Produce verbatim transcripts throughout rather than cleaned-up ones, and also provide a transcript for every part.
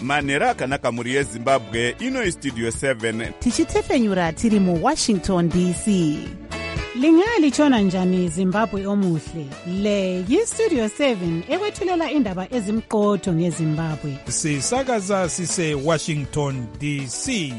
manhero akanaka mhuri yezimbabwe. Ino Studio seven tichitefenyura tiri mu Washington D C. Lingalitshona njani Zimbabwe omuhle? Le yi-Studio seven ekwethulela indaba ezimqotho ngeZimbabwe. Sisakaza sise Washington D C.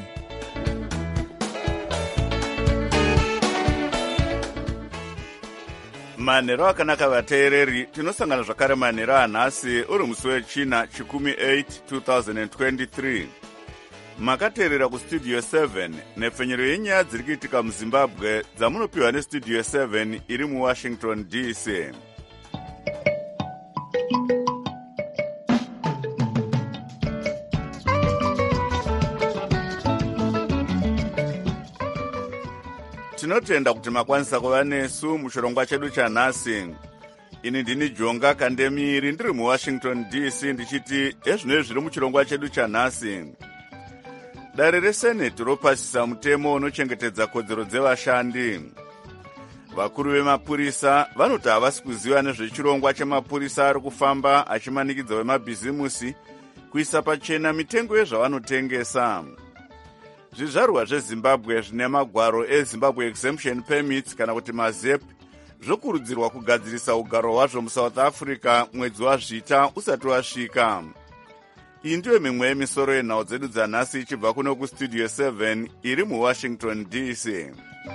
manhero akanaka vateereri, tinosangana zvakare manhero anhasi uri musi wechina chikumi eight two thousand twenty-three. Makateerera kustudio seven nepfenyero yenyaya dziri kuitika muzimbabwe dzamunopiwa nestudio seven iri muwashington D C. Tinotenda kuti makwanisa kuva nesu muchirongwa chedu chanhasi. Ini ndini Jonga Kandemiri ndiri muwashington D C ndichiti ezvinoi zviri muchirongwa chedu chanhasi. Dare reseneti ropasisa mutemo unochengetedza kodzero dzevashandi. Vakuru vemapurisa vanoti havasi kuziva nezvechirongwa chemapurisa ari kufamba achimanikidza vemabhizimusi kuisa pachena mitengo yezvavanotengesa. Zvizvarwa zveZimbabwe zvine magwaro eZimbabwe Exemption Permits kana kuti mazep zvokurudzirwa kugadzirisa ugaro hwazvo muSouth Africa mwedzi wazvita usati wasvika. Iyi ndiyo mimwe yemisoro yenhau dzedu dzanhasi ichibva kuno kustudio seven iri muWashington D C.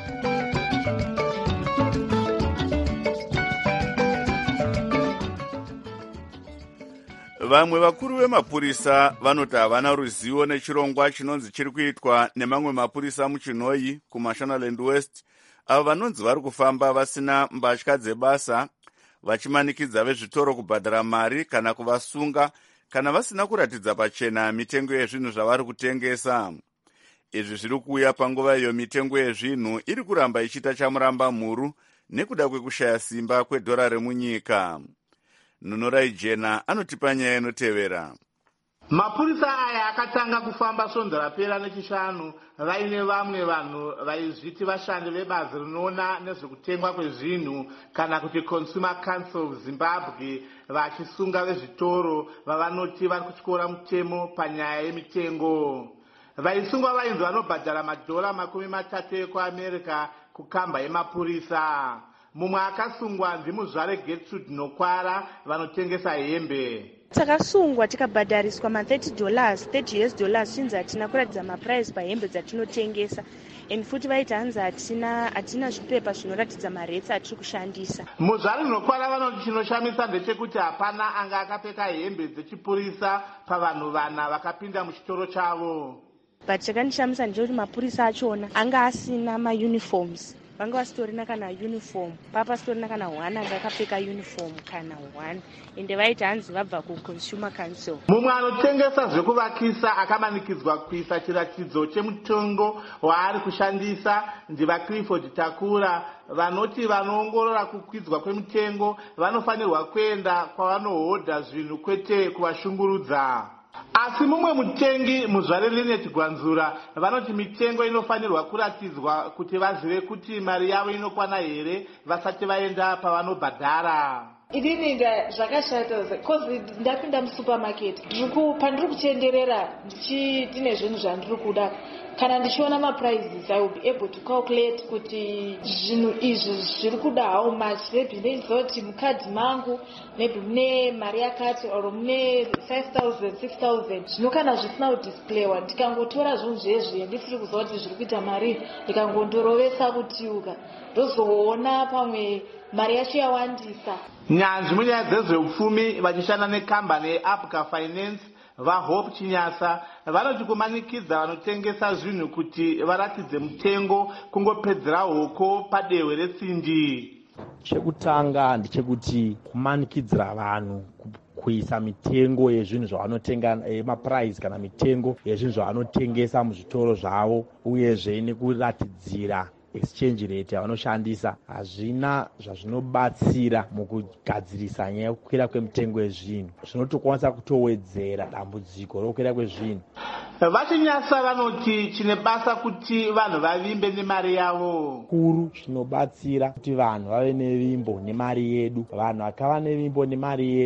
Vamwe vakuru vemapurisa vanoti havana ruzivo nechirongwa chinonzi chiri kuitwa nemamwe mapurisa muChinhoyi kuMashonaland West, avo vanonzi vari kufamba vasina mbatya dzebasa vachimanikidza vezvitoro kubhadhara mari kana kuvasunga kana vasina kuratidza pachena mitengo yezvinhu zvavari kutengesa. Izvi zviri kuuya panguva iyo mitengo yezvinhu iri kuramba ichiita chamuramba mhuru nekuda kwekushaya simba kwedhora remunyika. Nunorai Jena anotipa nyaya inotevera. Mapurisa aya akatanga kufamba svondo rapera nechishanu vaine vamwe vanhu vaizviti vashandi vebazi rinoona nezvekutengwa kwezvinhu kana kuti Consumer Council of Zimbabwe vachisunga vezvitoro vavanoti vari kutyora mutemo panyaya yemitengo. Vaisungwa vainzi vanobhadhara madhora makumi matatu ekuAmerica kukamba yemapurisa. Mumwe akasungwa ndimuzvare Gertrude Nokwara vanotengesa hembe. Takasungwa tikabhadhariswa ma thirty dollars, thirty US dollars chinzi hatina kuratidza maprice pahembe dzatinotengesa. And futi vaiti hanzi hatina hatina zvipepa zvinoratidza maretsi atiri kushandisa. Muzvare Nokwara vanoti chinoshamisa ndechekuti hapana anga akapfeka hembe dzechipurisa pavanhu vana vakapinda muchitoro chavo. But chakandishamisa ndechekuti mapurisa achona anga asina mauniforms. Vanga vasitorina kana uniform, papa sitorina kana one anga akapfeka uniform kana one, ende vaiti hanzi vabva kuConsumer Council. Mumwe anotengesa zvekuvakisa akamanikidzwa kuisa chiratidzo chemutengo waari kushandisa ndiva Clifford Takura vanoti vanoongorora kukwidzwa kwemitengo vanofanirwa kuenda kwavanohodha zvinhu kwete kuvashungurudza. Asi mumwe mutengi muzvare Linet Gwanzura vanoti mitengo inofanirwa kuratidzwa kuti vazive kuti mari yavo inokwana here vasati vaenda pavanobhadhara. Idini zvakashata because ndapinda musupermarket pandiri kutenderera ndichitine zvinhu zvandiri kuda kana ndichiona maprices I will be able to calculate kuti zvinhu izvi zviri kuda how much, maybe ndezoti mukadhi mangu maybe mune mari yakati or mune five thousand six thousand zvino kana zvisina kudisplayiwa ndikangotora zvinhu zvezvi ndisiri kuziva kuti zviri kuita mari ndikangondorovesa kutiuka ndozoona pamwe mari yacho yawandisa. Nyanzvi munyaya dzezveupfumi vachishanda nekambani yeApga Finance vaHope Chinyasa vanoti kumanikidza vanotengesa zvinhu kuti varatidze mutengo kungopedzera hoko padehwe retsindi. Chekutanga ndechekuti kumanikidzira vanhu kuisa mitengo yezvinhu zvavanotenga maprice kana mitengo yezvinhu zvavanotengesa muzvitoro zvavo uyezve nekuratidzira exchange rate yavanoshandisa hazvina zvazvinobatsira mukugadzirisa nyaya yekukwira kwemitengo yezvinhu, zvinotokwanisa kutowedzera dambudziko rokukwira kwezvinhu. Vachinyasa vanoti chine basa kuti vanhu vavimbe nemari yavo. Kuru zvinobatsira kuti vanhu vave nevimbo nemari yedu. Vanhu vakava nevimbo nemari yedu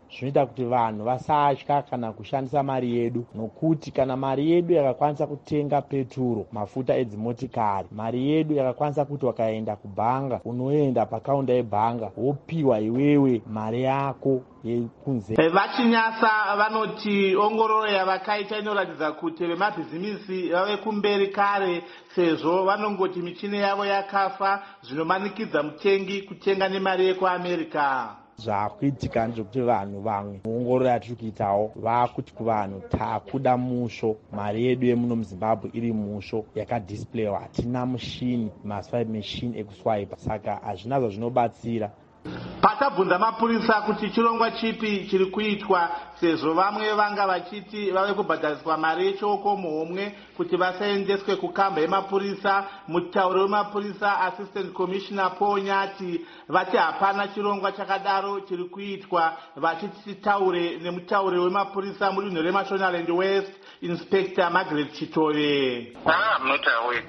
zvinoita kuti vanhu vasatya kana kushandisa mari yedu, nokuti kana mari yedu yakakwanisa kutenga peturo, mafuta edzimotikari, mari yedu yakakwanisa kuti wakaenda kubhanga unoenda pakaunda yebhanga wopiwa iwewe mari yako yekunze. Vachinyasa vanoti ongororo yavakaita inoratidza kuti vemabhizimisi vave kumberi kare, sezvo vanongoti michini yavo yakafa, zvinomanikidza mutengi kutenga nemari yekuAmerica. Zvakuitika ndezvekuti vanhu vamwe muongororo yatiri kuitawo vakuti kuvanhu takuda musho, mari yedu yemuno muZimbabwe iri musho yakadisplayiwa, hatina mushini maswipe machine ekuswipa, saka hazvina zvazvinobatsira. Patabvunza mapurisa kuti chirongwa chipi chiri kuitwa, sezvo vamwe vanga vachiti vave kubhadhariswa mari yechoko muhomwe kuti vasaendeswe kukamba yemapurisa, mutauri wemapurisa Assistant Commissioner Paul Nyati vati hapana chirongwa chakadaro chiri kuitwa, vachiti titaure nemutauri wemapurisa mudunhu reMashonaland West, Inspector Margaret Chitove. Ah, I'm not aware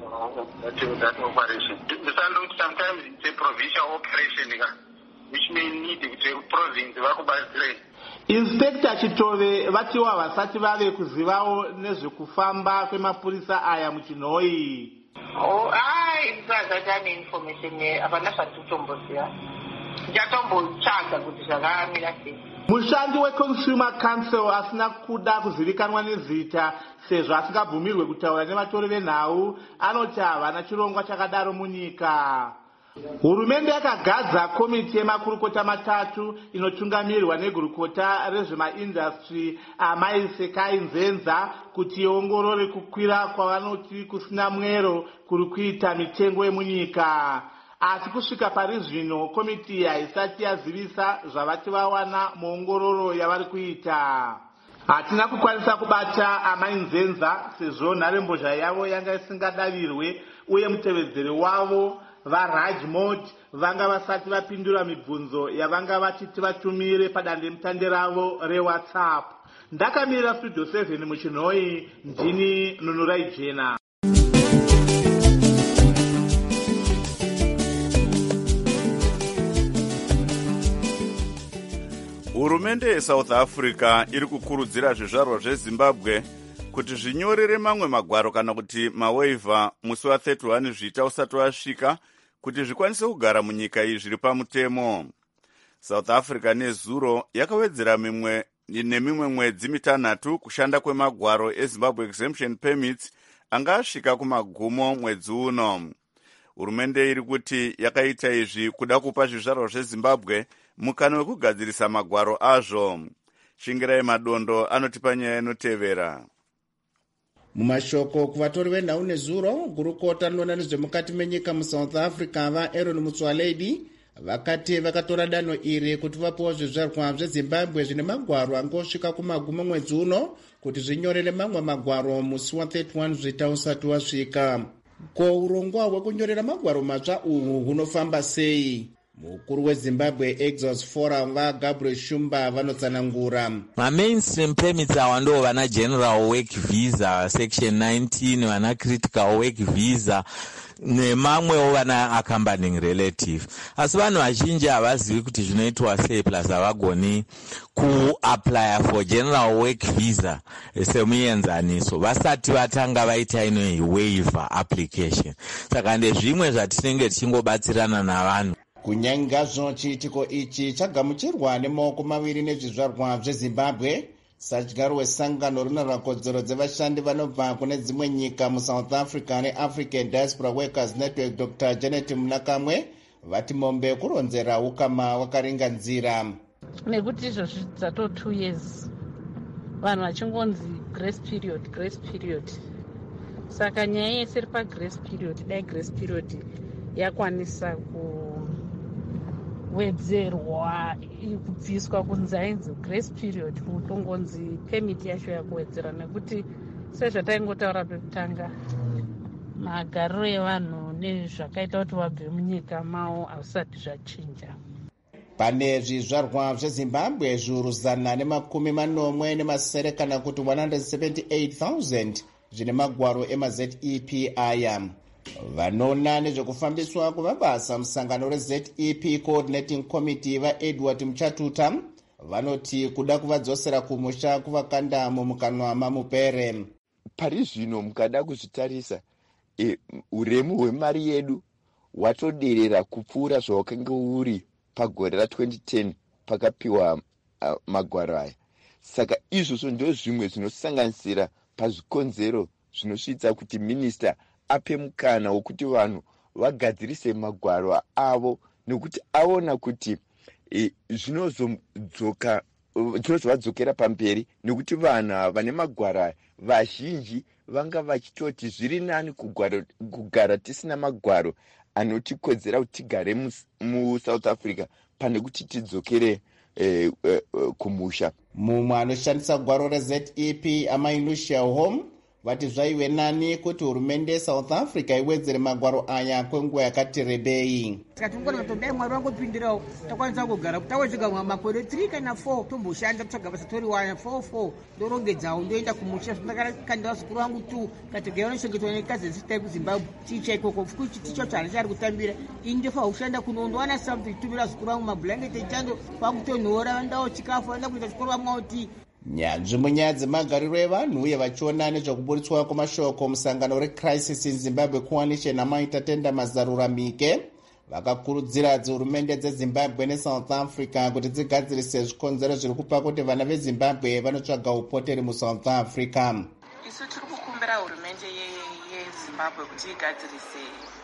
of that operation. Sometimes it's a provincial operation, which may need to province vakubatsire. Inspector Chitove vatiwa vasati vave kuzivawo nezvekufamba kwemapurisa aya muchinhoi. Oh, ai zvazati ane information apana zvatitomboziva. Ndichatombotsvaga kuti zvakamira sei. Mushandi weConsumer Council asina kuda kuzivikanwa nezita sezvo asingabvumirwe kutaura nevatori venhau anoti havana chirongwa chakadaro munyika. Hurumende yakagadza komiti yemakurukota matatu inotungamirwa negurukota rezvemaindastry Amai Sekai Nzenza kuti iongorore kukwira kwavanoti kusina mwero kuri kuita mitengo yemunyika. Asi kusvika pari zvino komiti haisati yazivisa zvavati vawana muongororo yavari kuita. Hatina kukwanisa kubata Amai Nzenza sezvo nharembozha yavo yanga isingadavirwe uye mutevedzeri wavo vaRajmod vanga vasati vapindura mibvunzo yavanga vachiti vatumire padandemutande ravo reWhatsApp. Ndakamirira Studio seven muchinhoi, ndini Nunurai Jena. Hurumende yeSouth Africa iri kukurudzira zvizvarwa zveZimbabwe kuti zvinyorere mamwe magwaro kana kuti mawaiver musi wa31 zvita usati wasvika kuti zvikwanise kugara munyika iyi zviri pamutemo. South Africa nezuro yakawedzera mimwe nemimwe mwedzi mitanhatu kushanda kwemagwaro eZimbabwe Exemption Permits anga asvika kumagumo mwedzi uno. Hurumende iri kuti yakaita izvi kuda kupa zvizvarwa zveZimbabwe mukana wekugadzirisa magwaro azvo. Shingirai Madondo anotipa nyaya inotevera. Mumashoko kuvatori venhau nezuro, gurukota rinoona nezvemukati menyika muSouth Africa vaAaron Motsoaledi vakati vakatora danho iri kuti vapiwa zvizvarwa zveZimbabwe zvine magwaro angosvika kumagumo mwedzi uno kuti zvinyorere mamwe magwaro musi wa31 zvita usati wasvika. Ko urongwa hwekunyorera magwaro matsva uhu hunofamba sei? Mukuru weZimbabwe Exos Forum vaGabriel Shumba vanotsanangura. Ma-mainstream permits awa ndo vana general work visa section nineteen, vana critical work visa nemamwewo vana accompanying relative. Asi vanhu vazhinji havazivi kuti zvinoitwa sei, plus havagoni kuapply for general work visa semuenzaniso vasati vatanga vaita inoi waiver application. Saka ndezvimwe zvatinenge tichingobatsirana navanhu. Kunyangazvo chiitiko ichi chagamuchirwa nemaoko maviri nezvizvarwa zveZimbabwe, sadyaro wesangano rinoona kodzero dzevashandi vanobva kune dzimwe nyika muSouth Africa neAfrican Diaspora Workers Network Doctor Janet Munakamwe vati mombe kuronzera ukama wakaringanzira. Nekuti izvozvi dzato two years vanhu vachingonzi grace period grace period, saka nyaya yese iri pagrace period. Dai grace period yakwanisa kuwedzerwa kubviswa kunzi ainzi grace period kutongonzi permit yacho yakuwedzera, nekuti sezvataingotaura pekutanga magariro evanhu nezvakaita kuti vabve munyika mavo hazvisati zvachinja. Pane zvizvarwa zveZimbabwe zviuru zana nemakumi manomwe nemasere kana kuti one hundred seventy-eight thousand zvine magwaro emaZ E P aya. Vanoona nezvekufambiswa kwemabasa musangano reZ E P Coordinating Committee vaEdward Muchatuta vanoti kuda kuvadzosera kumusha kuvakanda mumukanwa mamupere. Pari zvino mukada kuzvitarisa e, uremu hwemari yedu watoderera kupfuura zvawakanga uri pagore ra-twenty ten pakapiwa uh, magwaro aya. Saka izvozvo ndio zvimwe zvinosanganisira pazvikonzero zvinosvitsa kuti minista ape mukana wokuti vanhu vagadzirise magwaro avo, nekuti aona kuti e, zvinozodzoka zvinozovadzokera pamberi, nekuti vanhu vane magwaro aya vazhinji vanga vachitoti zviri nani kugara, kugara tisina magwaro anotikodzera kuti tigare muSouth Africa pane kuti tidzokere eh, eh, kumusha. Mumwe anoshandisa gwaro reZ E P Amai Lucia Home vati zvaive nani kuti hurumende yeSouth Africa iwedzere magwaro aya kwenguva yakati rebei. Tikatongona todai mwari wangopindirawo takwanisa kugara tawedzeka makore three kana four tomboshanda tsoga basa tori one four four ndorongedzawo ndoenda kumusha zvindakakandira zvikuru vangu two kategera noshongetwa nekazi dzita kuZimbabwe ticha ikoko fukuchi ticho chana chari kutambira indefa ushanda kunondowana something tumira zvikuru vangu mablanketi echando vangutonhora ndawo chikafu vanda kuita zvikuru vamwauti. Nyanzvi munyaya dzemagariro evanhu uye vachiona nezvekuburitswa kwamashoko musangano reCrisis in Zimbabwe Coalition amaita tenda mazaruramike vakakurudzira dzihurumende dzeZimbabwe neSouth Africa kuti dzigadzirise zvikonzero zviri kupa kuti vana veZimbabwe vanotsvaga upoteri muSouth Africa. Isu tiri kukumbira hurumende yeZimbabwe kuti igadzirise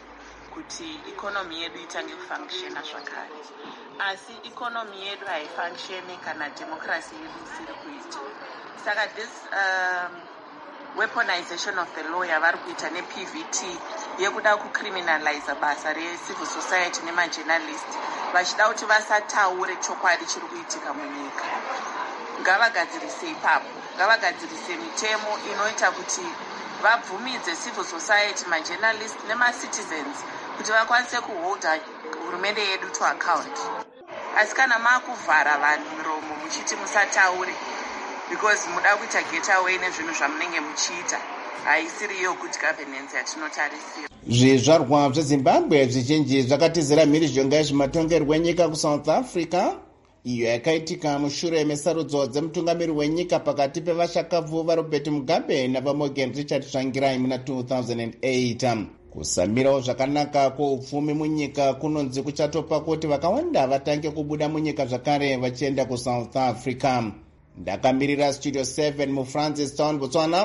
kuti ikonomi yedu itange kufunctiona zvakare, asi ikonomi yedu haifunctioni kana democracy yedu isiri kuita. Saka this um, weaponization of the law yavari kuita neP V T yekuda kucriminalize basa recivil society nemajournalist vachida kuti vasataure chokwadi chiri kuitika munyika. Ngavagadzirise ipapo, ngavagadzirise mitemo inoita kuti vabvumidze civil society, majournalist nemacitizens kuti vakwanise kuholda hurumende yedu to account. Asi kana maakuvhara vanhu miromo muchiti musataure because muda kuita get away nezvinhu zvamunenge muchiita, haisiriyo good governance yatinotarisira. Zvizvarwa zveZimbabwe zvizhinji zvakatizira mhirizhonga yezvematongerwo enyika kuSouth Africa iyo yakaitika mushure mesarudzo dzemutungamiri wenyika pakati pevashakabvu vaRobert Mugabe navaMorgan Richard Tsvangirai muna two thousand eight. Kusamirawo zvakanaka kwoupfumi munyika kunonzi kuchatopa kuti vakawanda vatange kubuda munyika zvakare vachienda kuSouth Africa. Ndakamirira Studio seven muFrancis Town, Botswana.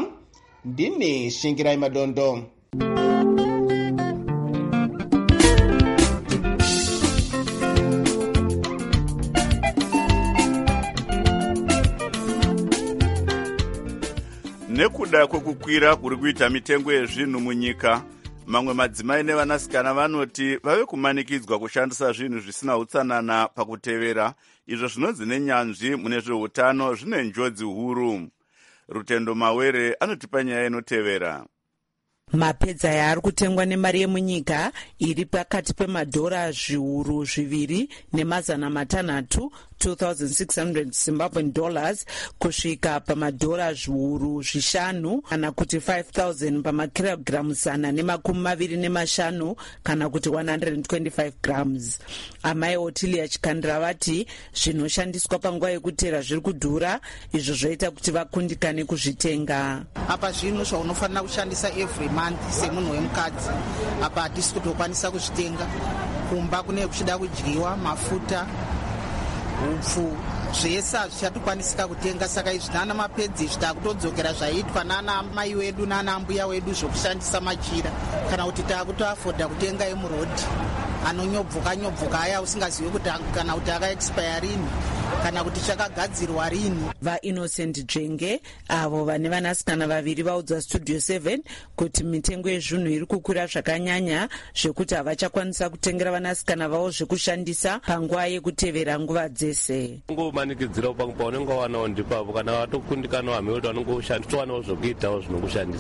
Ndini Shingirai Madondo. Nekuda kwekukwira kuri kuita mitengo yezvinhu munyika, mamwe madzimai nevanasikana vanoti vave kumanikidzwa kushandisa zvinhu zvisina utsanana pakutevera, izvo zvinonzi nenyanzvi mune zveutano zvine njodzi huru. Rutendo Mawere anotipa nyaya inotevera. Mapedza yaari kutengwa nemari yemunyika iri pakati pemadhora zviuru zviviri nemazana matanhatu two thousand six hundred Zimbabwean dollars kusvika pamadhora zviuru zvishanu kana kuti five thousand pamakirogiramu zana nemakumi maviri nemashanu kana kuti one hundred twenty-five grams. Amai Otilia Chikandira vati zvinoshandiswa panguva yekutera zviri kudhura, izvo zvoita kuti vakundikane kuzvitenga. Apa zvinhu zvaunofanira kushandisa every month semunhu wemukadzi apa hatisi kutokwanisa kuzvitenga. Kumba kune kuchida kudyiwa, mafuta, upfu, zvese hazvichatokwanisika kutenga. Saka izvi nana mapedzi zvita kutodzokera zvaiitwa nana mai wedu nana mbuya wedu zvokushandisa machira, kana kuti taakutoafodha kutenga emurodhi anonyobvuka nyobvuka aya usingazivi kuti kana kuti akaexpire rini kana kuti chakagadzirwa rini. VaInnocent Jenge avo vane vanasikana vaviri vaudza Studio seven kuti mitengo yezvinhu iri kukwira zvakanyanya zvekuti havachakwanisa kutengera vanasikana vavo zvekushandisa panguva yekutevera nguva dzese. Ngomanikidzira paunenge wanawo ndipavo kana watokundikanawo hamwe kuti vanongoshandisa wanawo zvokuitawo zvinokushandisa.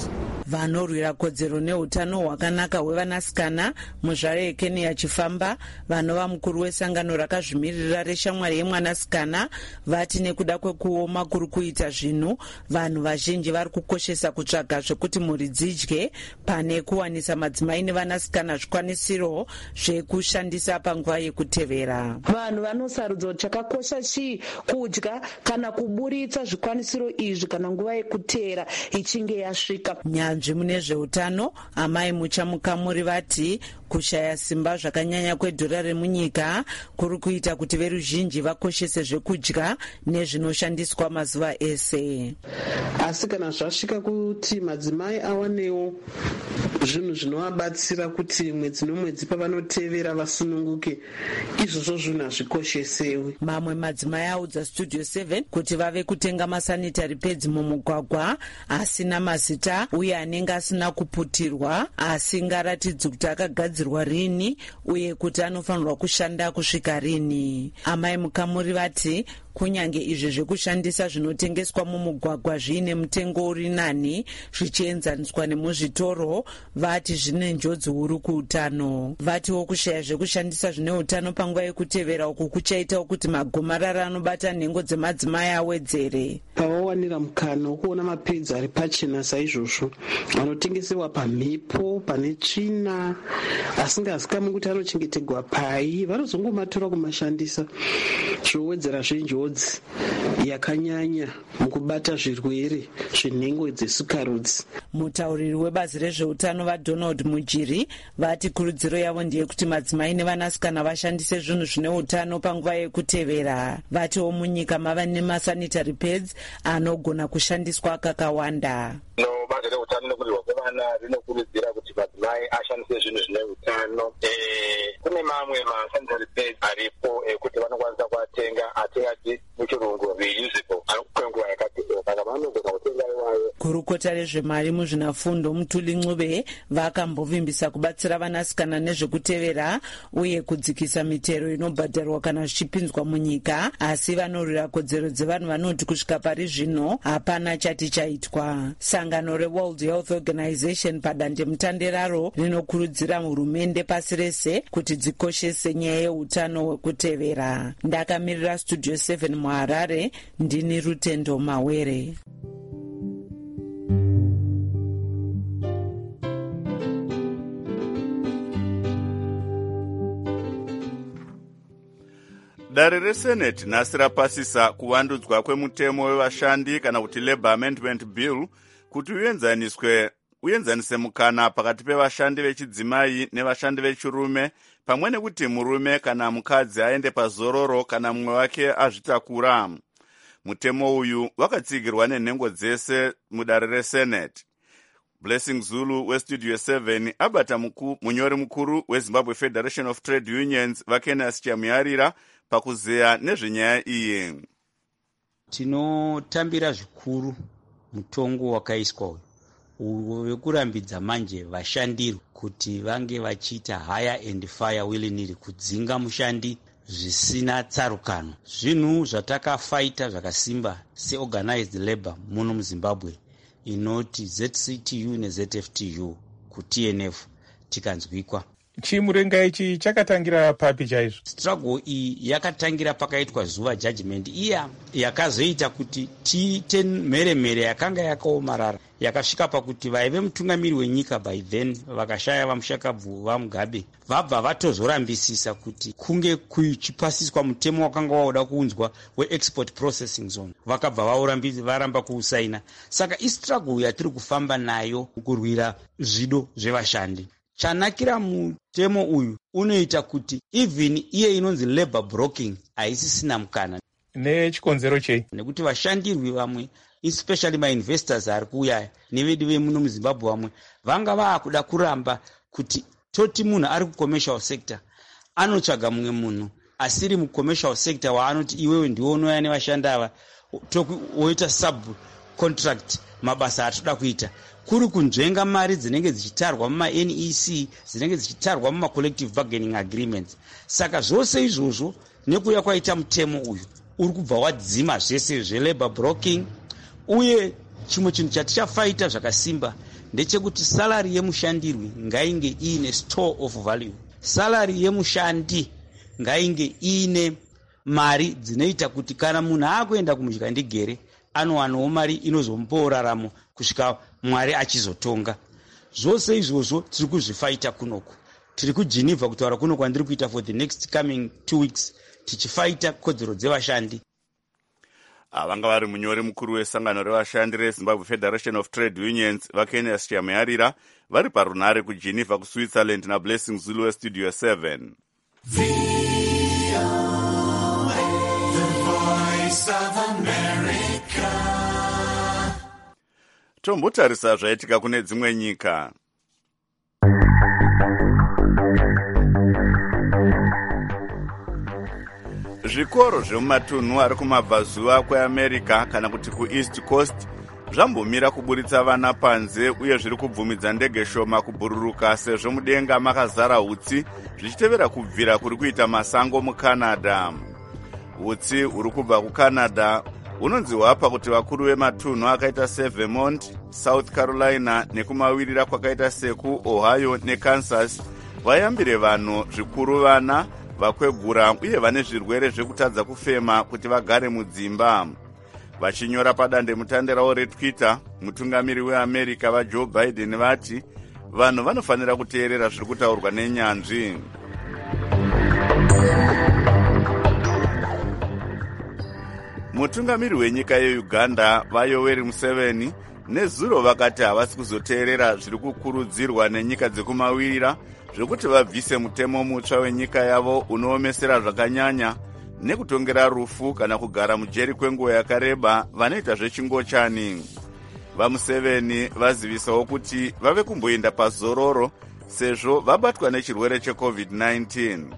vanorwira kodzero neutano hwakanaka hwevanasikana muzvare yekenya chifamba vanova mukuru wesangano rakazvimirira reshamwari yemwanasikana vati nekuda kwekuoma kuri kuita zvinhu vanhu vazhinji vari kukoshesa kutsvaga zvekuti mhuri dzidye pane kuwanisa madzimai nevanasikana zvikwanisiro zvekushandisa panguva yekutevera. Vanhu vanosarudza kuti chakakosha chii, kudya kana kuburitsa zvikwanisiro izvi kana nguva yekutevera ichinge yasvika. Nyanzvi mune zveutano amai muchamukamuri vati kushaya simba zvakanyanya kwedhora remunyika kuri kuita kuti veruzhinji vakoshese zvekudya nezvinoshandiswa mazuva ese. Asi kana zvasvika kuti madzimai awanewo zvinhu zvinovabatsira kuti mwedzi nomwedzi pavanotevera vasununguke, izvozvo zvinhu hazvikoshesewi. Mamwe madzimai audza Studio seven kuti vave kutenga masanitary pads mumugwagwa asina mazita uye anenge asina kuputirwa, asingaratidzi kuti akagadzirwa rini uye kuti anofanirwa kushanda kusvika rini. Amai mukamuri vati kunyange izvi zvekushandisa zvinotengeswa mumugwagwa zviine mutengo uri nani zvichienzaniswa nemuzvitoro, vati zvine njodzi huru kuutano. Vatiwo kushaya zvekushandisa zvine utano panguva yekutevera uku kuchaitawo kuti magomarara anobata nhengo dzemadzimai awedzere. Pavawanira mukana wokuona mapedzi ari pachena saizvozvo anotengesewa pamhepo pane tsvina asingazikamwi kuti anochengetegwa pai, vanozongomatora kumashandisa zvowedzera zvenjodzi yakanyanya mukubata zvirwere zvenhengo dzesikarudzi. Mutauriri webazi rezveutano vaDonald Mujiri vati kurudziro yavo ndeyekuti madzimai nevanasikana vashandise zvinhu zvine utano panguva yekutevera. Vatiwo munyika mava nemasanitary pads anogona kushandiswa kakawanda. No, bazi reutano nekurirwa kwevana rinokurudzira kuti madzimai ashandise zvinhu zvine utano. Eh, kune mamwe masanitary pads aripo ekuti vanokwanisa kuatenga atingati muchirungu reusable kwenguva yakati saka vanogona kutenga iwayo. Kurukota rezvemari muzvinafundo Mutuli Ncube vakambovimbisa kubatsira vanasikana nezvekutevera uye kudzikisa mitero inobhadharwa kana zvichipinzwa munyika, asi vanorwira kodzero dzevanhu vanoti kusvika pari zvino hapana chati chaitwa. Sangano reWorld Health Organization padandemutande raro rinokurudzira hurumende pasi rese kuti dzikoshese nyaya yeutano hwekutevera. Ndakamirira Studio seven muHarare, ndini Rutendo Mawere. Dare reSenate nhasi rapasisa kuvandudzwa kwemutemo wevashandi kana kuti Labour Amendment Bill kuti uenzaniswe uenzanise mukana pakati pevashandi vechidzimai nevashandi vechirume, pamwe nekuti murume kana mukadzi aende pazororo kana mumwe wake azvitakura. Mutemo uyu wakatsigirwa nenhengo dzese mudare reSenate. Blessing Zulu weStudio seven abata muku, munyori mukuru weZimbabwe Federation of Trade Unions vaKenas Chamuyarira pakuzeya nezvenyaya iyi. Tinotambira zvikuru mutongo wakaiswa uyu wekurambidza manje vashandiri kuti vange vachiita hire and fire willy-nilly, kudzinga mushandi zvisina tsarukano. Zvinhu zvatakafaita zvakasimba seorganized labor muno muZimbabwe inoti Z C T U neZ F T U ku-T N F tikanzwikwa. Chimurenga ichi chakatangira papi chaizvo? Struggle iyi yakatangira pakaitwa zuva judgment iya yakazoita kuti tiite mheremhere yakanga yakaomarara yakasvika pakuti vaive mutungamiri wenyika by then vakashaya vamushakabvu vaMugabe vabva vatozorambisisa kuti kunge kuchipasiswa mutemo wakanga wauda kuunzwa weexport processing zone, vakabva vaurambidza varamba kuusaina. Saka istruggle yatiri kufamba nayo kurwira zvido zvevashandi. Chanakira mutemo uyu unoita kuti even iye inonzi labor broking haisisina mukana. Nechikonzero chei? Nekuti vashandirwi vamwe especially my investors ari kuuya nevedu vemuno muZimbabwe vamwe vanga vaakuda kuramba kuti toti munhu ari kucommercial sector anotsvaga mumwe munhu asiri mucommercial sector waanoti iwewe ndiwe unoya nevashandi ava woita sub contract mabasa atoda kuita, kuri kunzvenga mari dzinenge dzichitarwa muma-N E C dzinenge dzichitarwa muma-collective bargaining agreements. Saka zvose izvozvo nekuya kwaita mutemo uyu uri kubva wadzima zvese zvelabor broking. Uye chimwe chinhu chatichafaita zvakasimba ndechekuti salary yemushandirwi ngainge iine store of value. Salary yemushandi ngainge iine mari dzinoita kuti kana munhu akuenda kumudya ndigere anowanawo mari inozomupa uraramo kusvika Mwari achizotonga. Zvose izvozvo tiri kuzvifaita kunoku. Tiri kuGeneva kutaura kuno kwandiri kuita for the next coming two weeks tichifaita kodzero dzevashandi. Vanga vari munyori mukuru wesangano revashandi reZimbabwe Federation of Trade Unions vaKenes Chiamuyarira vari parunhare kuGeneva kuSwitzerland naBlessing Zulu weStudio seven. Tombotarisa zvaitika kune dzimwe nyika. Zvikoro zvemumatunhu ari kumabvazuva kweAmerica kana kuti kuEast Coast zvambomira kuburitsa vana panze uye zviri kubvumidza ndege shoma kubhururuka sezvo mudenga makazara hutsi zvichitevera kubvira kuri kuita masango muCanada. Hutsi huri kubva kuCanada hunonzi hwapa kuti vakuru vematunhu akaita seVermont, South Carolina nekumawirira kwakaita seku Ohio neKansas vayambire vanhu zvikuru vana vakwegura uye vane zvirwere zvekutadza kufema kuti vagare mudzimba. Vachinyora padande mutandirawo reTwitter, mutungamiri weAmerica vaJoe Biden vati vanhu vanofanira kuteerera zviri kutaurwa nenyanzvi. Mutungamiri wenyika yeUganda vaYoweri Museveni nezuro vakati havasi kuzoteerera zviri kukurudzirwa nenyika dzekumawirira zvekuti vabvise mutemo mutsva wenyika yavo unoomesera zvakanyanya nekutongera rufu kana kugara mujeri kwenguva yakareba vanoita zvechingochani. VaMuseveni vazivisawo kuti vave kumboenda pazororo sezvo vabatwa nechirwere checovid nineteen.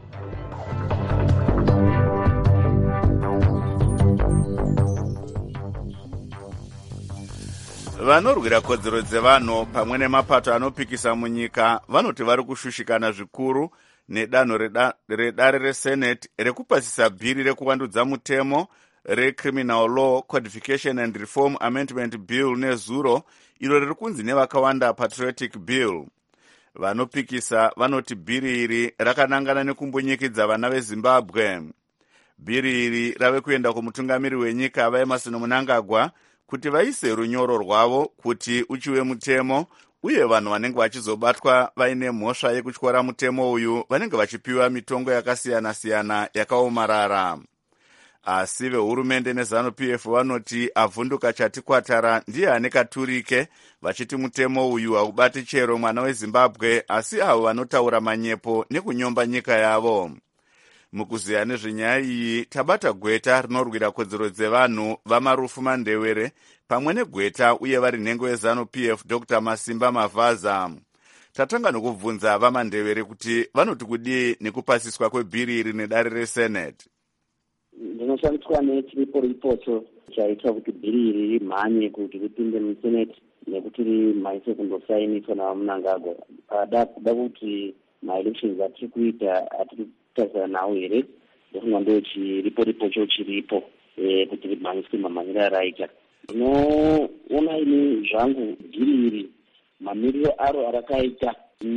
Vanorwira kodzero dzevanhu pamwe nemapato anopikisa munyika vanoti vari kushushikana zvikuru nedanho redare reSenate rekupasisa bhiri rekuvandudza mutemo reCriminal Law Codification and Reform Amendment Bill nezuro iro riri kunzi nevakawanda Patriotic Bill. Vanopikisa vanoti bhiri iri rakanangana nekumbonyikidza vana veZimbabwe. Bhiri iri rave kuenda kumutungamiri wenyika vaEmerson Mnangagwa kuti vaise runyoro rwavo kuti uchiwe mutemo uye vanhu vanenge vachizobatwa vaine mhosva yekutyora mutemo uyu vanenge vachipiwa mitongo yakasiyana-siyana yakaomarara. Asi vehurumende neZanu-P F vanoti avhunduka chati kwatara ndiye ane katurike vachiti mutemo uyu haubati chero mwana weZimbabwe asi avo vanotaura manyepo nekunyomba nyika yavo. Mukuziya nezvenyaya iyi tabata gweta rinorwira kodzero dzevanhu vaMarufu Mandewere pamwe negweta uye vari nhengo yeZanu-P F Doctor Masimba Mavhaza. Tatanga nokubvunza vaMandewere kuti vanoti kudii nekupasiswa kwebhiri iri nedare reSenate. Ndinoshandiswa nechiripo ripoto chaitwa kuti bhiri iri rimhanye kuti ripinde muSenate nekuti rimhanyise kundosainiswa naMnangagwa. Pada kuda kuti maelections atiri kuita atiri kutarisana nawo here ndofunga ndo chiripo ripocho chiripo kuti rimhanyiswe mamhanyire araita. Ndinoona ini zvangu bhiri iri mamiriro aro arakaita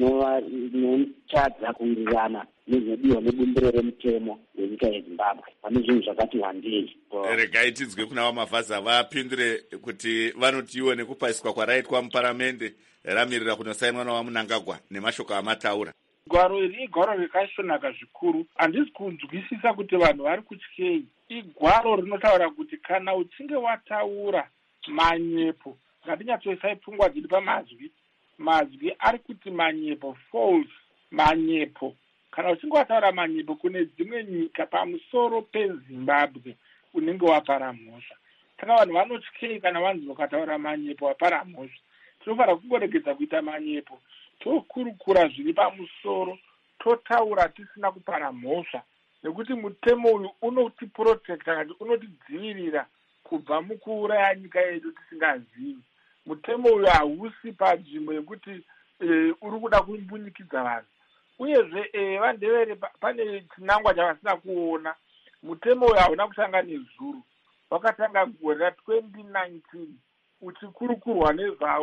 inotadza kuwirirana nezvinodiwa nebumbiro remutemo wenyika yeZimbabwe. Pane zvinhu zvakati wandei. Regai tidzwe kuna vaMavhaza vapindure kuti vanotiwo nekupasiswa kwaraitwa muparamende ramirira kunosainwa naMnangagwa nemashoko amataura. Gwaro iri igwaro rakasvonaka zvikuru. Handisi kunzwisisa kuti vanhu vari kutyei. Igwaro rinotaura kuti kana uchinge wataura manyepo, ngatinyatsoisai pfungwa dziri pamazwi. Mazwi ari kuti manyepo, false manyepo. Kana uchinge wataura manyepo kune dzimwe nyika pamusoro peZimbabwe unenge wapara mhosva. Saka vanhu vanotyei kana vanzi vakataura manyepo wapara mhosva. Tinofanira kungoregedza kuita manyepo. Tokurukura zviri pamusoro, totaura tisina kupara mhosva. Nekuti mutemo uyu unotiprotecta kana unotidzivirira kubva mukuuraya nyika yedu tisingazivi. Mutemo uyu hausi panzvimbo yekuti e, uri kuda kumbunyikidza vanhu. Uyezve e, vaNdebele pane chinangwa chavasina kuona. Mutemo uyu hauna kutanga nezuro. Wakatanga gore ratwenty nineteen uchikurukurwa nezvawo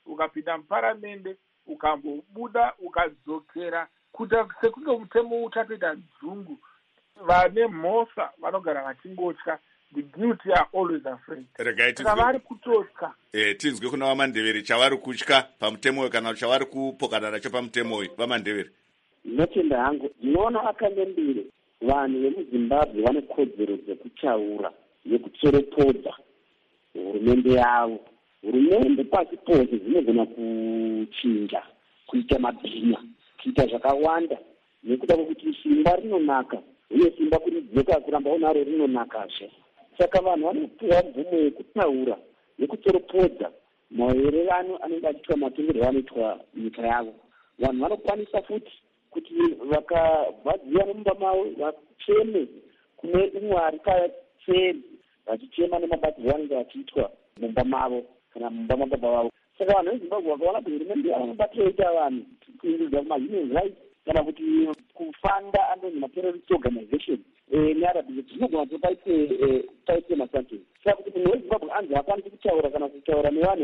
ukapinda muparamende ukambobuda ukadzokera kuita sekunge mutemo uchatoita dzungu. Vane mhosva vanogara vachingotya. The guilty are always afraid. Saka vari kutotya. Eh, tinzwe kuna vaMandebere chavari kutya pamutemo uyu kana chavari kupokana nacho pamutemo uyu vaMandebere. Ndinotenda hangu ndinoona vakandembire vanhu vemuzimbabwe vane kodzero dzekutaura nekutsoropodza hurumende yavo. Hurumende pasi pose dzinogona kuchinja kuita mabhinya kuita zvakawanda nekuda kwekuti simba rinonaka uye simba kuridzoka kuramba unaro rinonakazve. Saka vanhu vanopiwa mvumo yekutaura nekutsoropodza maererano anenge achiitwa matongerwo anoitwa nyika yavo. Vanhu vanokwanisa futi kuti vakabvadziwa nemumba mavo vacheme kune umwe ari pacheri vachichema nemabatirwo anenge achiitwa mumba mavo kana mumba mababa vavo. Saka vanhu vezimbabwe vakaona kuti hurumende yavo vanobatiraita vanhu kuindudza kumahuman rights kana kuti kufanda under materrorist organization nearabia dzinogona kuti paite paite masanctions. Saka kuti munhu wezimbabwe anzi hakwanisi kutaura kana kutaura nevanhu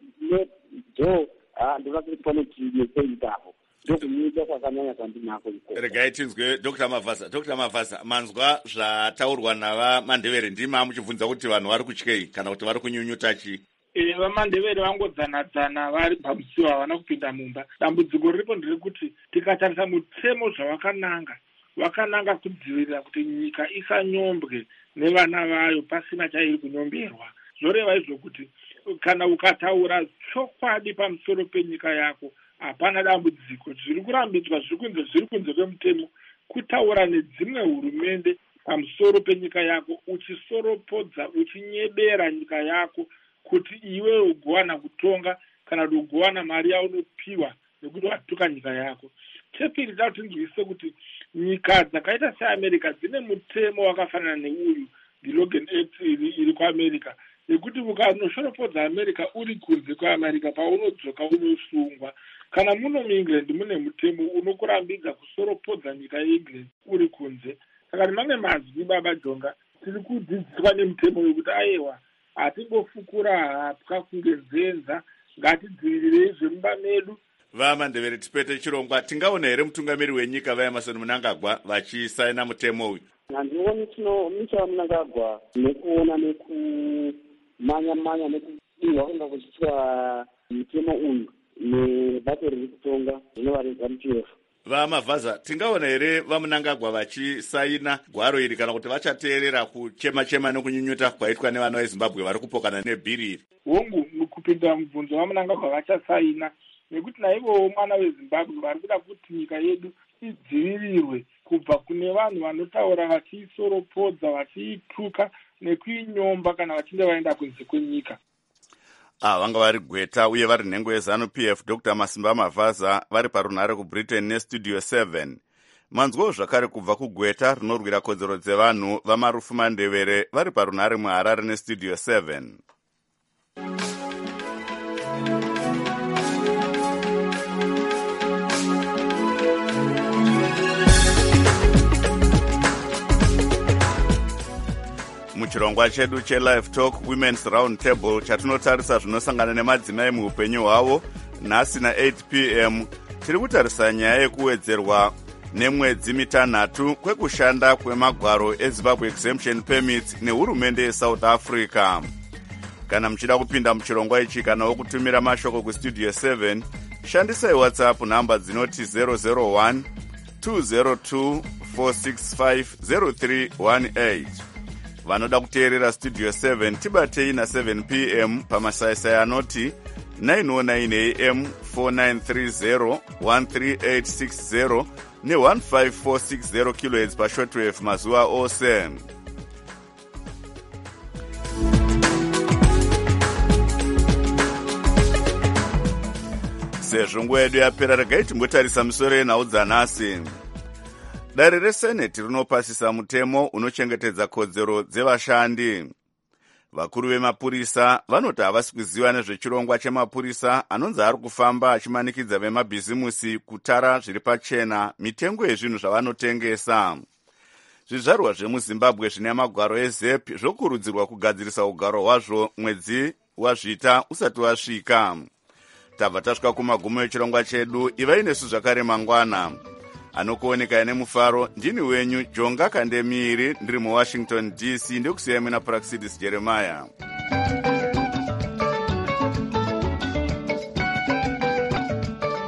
vechinejo ndinoona kuti panoti neseiitapo ndokunyika kwakanyanya kwandinako ikoko. Regai tinzwe Dr Mavhasa. Dr Mavhasa, manzwa zvataurwa navaMandebere ndima muchibvunza kuti vanhu vari kutyei kana kuti vari kunyunyuta chii? E, vaMandebere vangodzana-dzana vari pamusiwo havana kupinda mumba. Dambudziko riripo nderekuti tikatarisa mutemo zvavakananga vakananga kudzivirira kuti nyika isanyombwe nevana vayo pasina chairi kunyomberwa. Zvoreva izvo kuti kana ukataura chokwadi pamusoro penyika yako hapana dambudziko. Zviri kurambidzwa zviri kunze zviri kunze kwemutemo kutaura nedzimwe hurumende pamusoro penyika yako uchisoropodza uchinyebera nyika yako kuti iwe ugowana kutonga kana kuti ugowana mari yaunopiwa nekuti watuka nyika yako. Chepiri tatinzwise kuti nyika dzakaita seAmerica dzine mutemo wakafanana neuyu the Logan Act iri kuAmerica yekuti ukanoshorofodza America uri kunze kwaAmerica paunodzoka unosungwa. Kana muno muEngland mune mutemo unokurambidza kusoropodza nyika yeEngland uri kunze. Saka mamwe mazwi baba Jonga tiri kudzidziswa nemutemo wekuti aiwa hatingofukura hapwa kunge nzenza ngatidzivirirei zvemumba medu. VaMandebere tipete chirongwa tingaona here mutungamiri wenyika vaEmmerson Mnangagwa vachisaina mutemo uyu? Handioni chinomucha Mnangagwa nekuona nekumanya-manya nekudiwa kunga kuchiitwa mutemo uyu nebato riri kutonga rinova reZANU-P F. VaMavhasa, tingaona here vaMnangagwa vachisaina gwaro iri kana kuti vachateerera kuchema-chema nekunyunyuta kwaitwa nevana veZimbabwe vari kupokana nebhiri iri? Hongu kupinda mubvunzo vaMnangagwa vachasaina nekuti naivowo mwana weZimbabwe vari kuda kuti nyika yedu idzivirirwe kubva kune vanhu vanotaura vachiisoropodza vachiituka nekuinyomba kana vachinge vaenda kunze kwenyika. Ah, vanga vari Gweta uye vari nhengo yeZANU-P F Dr Masimba Mavhasa vari parunhare kuBritain nestudio seven. Manzwo zvakare kubva kuGweta rinorwira kodzero dzevanhu vaMarufu Mandebere vari parunhare muHarare nestudio seven. Muchirongwa chedu cheLive Talk Women's Round Table chatinotarisa zvinosangana nemadzimai muupenyu hwavo nhasi na eight p m tiri kutarisa nyaya yekuwedzerwa nemwedzi mitanhatu kwekushanda kwemagwaro eZimbabwe Exemption Permits nehurumende yeSouth Africa. Kana muchida kupinda muchirongwa ichi kana wokutumira mashoko kustudio seven shandisai WhatsApp namba dzinoti zero zero one two zero two four six five zero three one eight. Vanoda kuteerera studio seven tibatei na seven p m pamasaisai anoti nine oh nine a m four nine three zero one three eight six zero ne one five four six zero kilohertz pashortwave mazuva ose. Sezvo nguva yedu yapera, regai timbotarisa misoro yenhau dzanhasi. Dare reSeneti rinopasisa mutemo unochengetedza kodzero dzevashandi. Vakuru vemapurisa vanoti havasi kuziva nezvechirongwa chemapurisa anonzi ari kufamba achimanikidza vemabhizimusi kutara zviri pachena mitengo yezvinhu zvavanotengesa. Zvizvarwa zvemuZimbabwe zvine magwaro eZEP zvokurudzirwa kugadzirisa ugaro hwazvo mwedzi wazvita usati wasvika. tabva tasvika kumagumo echirongwa chedu. Ivai nesu zvakare mangwana. Anokuoneka nemufaro ndini wenyu Jonga Kandemiri, ndiri muWashington D C. Ndokusiyai muna Praxidis Jeremiah.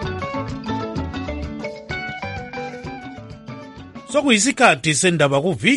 Sokuyisikhathi sendaba ku